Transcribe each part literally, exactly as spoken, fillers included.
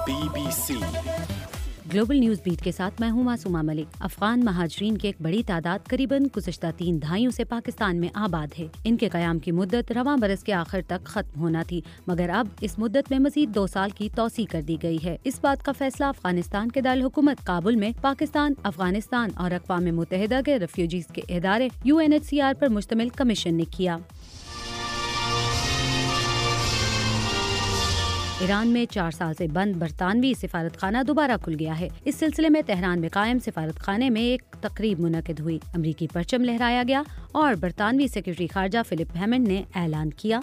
B B C global news beat के साथ मैं हूं मासूमा मलिक। अफगान महाजरीन की एक बड़ी तादाद करीबन गुज़श्ता तीन दहाइयों से पाकिस्तान में आबाद है। इनके कयाम की मुद्दत रवां बरस के आखिर तक खत्म होना थी, मगर अब इस मुद्दत में मजीद दो साल की तौसी कर दी गई है। इस बात का फैसला अफगानिस्तान के दारुल हुकूमत काबुल में पाकिस्तान, अफगानिस्तान और अक़वाम मुत्तहिदा के रेफ्यूजीज के इदारे U N H C R पर मुश्तमिल कमीशन ने किया। ईरान में चार साल से बंद बरतानवी सिफारत खाना दोबारा खुल गया है। इस सिलसिले में तेहरान में कायम सिफारत खाने में एक तकरीब मुनक़िद हुई। अमरीकी परचम लहराया गया और बरतानवी सेक्रेटरी खारजा फिलिप हैमंड ने ऐलान किया,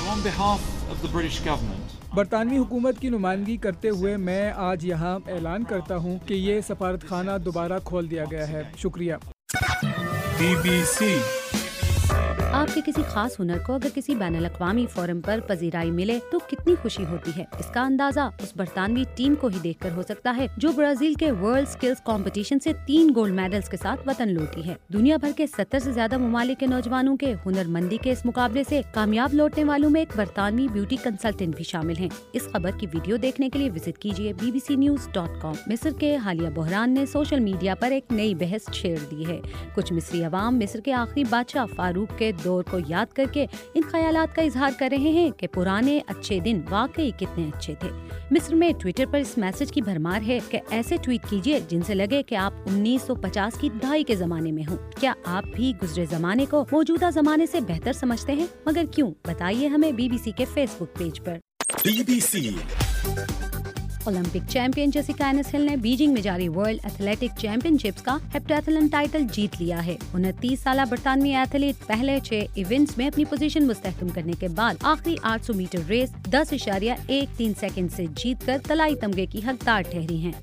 बरतानवी हुकूमत की नुमाइंदगी करते हुए मैं आज यहाँ ऐलान करता हूँ कि ये सफारत खाना दोबारा खोल दिया गया है। शुक्रिया। बी बी सी आपके किसी खास हुनर को अगर किसी बैनुल अक़वामी फोरम पर पजीराई मिले तो कितनी खुशी होती है। इसका अंदाजा उस बरतानवी टीम को ही देखकर हो सकता है जो ब्राजील के वर्ल्ड स्किल्स कंपटीशन से तीन गोल्ड मेडल्स के साथ वतन लौटी है। दुनिया भर के सत्तर से ज्यादा ममालिक के नौजवानों के हुनरमंदी के इस मुकाबले से कामयाब लौटने वालों में एक बरतानवी ब्यूटी कंसल्टेंट भी शामिल है। इस खबर की वीडियो देखने के लिए विजिट कीजिए B B C news dot com. मिस्र के हालिया बहरान ने सोशल मीडिया पर एक नई बहस छेड़ दी है। कुछ मिस्री अवाम मिस्र के आखिरी बादशाह फारूक के दौर को याद करके इन ख्यालात का इजहार कर रहे हैं कि पुराने अच्छे दिन वाकई कितने अच्छे थे। मिस्र में ट्विटर पर इस मैसेज की भरमार है कि ऐसे ट्वीट कीजिए जिनसे लगे कि आप उन्नीस सौ पचास की दहाई के जमाने में हो। क्या आप भी गुजरे जमाने को मौजूदा जमाने से बेहतर समझते हैं? मगर क्यों? बताइए हमें बी बी सी के फेसबुक पेज पर। B B C Olympic champion Jessica Ennis Hill ने बीजिंग में जारी वर्ल्ड एथलेटिक चैंपियनशिप्स का हेप्टाथलन टाइटल जीत लिया है। उनतीस साल बरतानवी एथलीट पहले छह इवेंट्स में अपनी पोजीशन मुस्तहकम करने के बाद आखिरी आठ सौ मीटर रेस दस इशारिया एक तीन सेकंड से जीतकर तलाई तमगे की हकदार ठहरी हैं।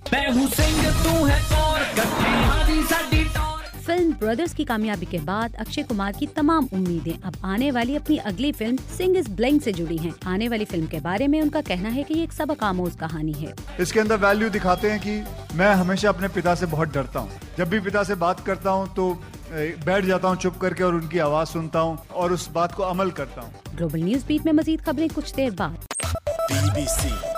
फिल्म ब्रदर्स की कामयाबी के बाद अक्षय कुमार की तमाम उम्मीदें अब आने वाली अपनी अगली फिल्म सिंग इज ब्लिंग से जुड़ी हैं। आने वाली फिल्म के बारे में उनका कहना है कि ये एक सबक आमोज कहानी है। इसके अंदर वैल्यू दिखाते हैं कि मैं हमेशा अपने पिता से बहुत डरता हूँ। जब भी पिता से बात करता हूँ तो बैठ जाता हूँ चुप करके और उनकी आवाज सुनता हूँ और उस बात को अमल करता हूँ। ग्लोबल न्यूज बीट में मजीद खबरें कुछ देर बाद। बी बी सी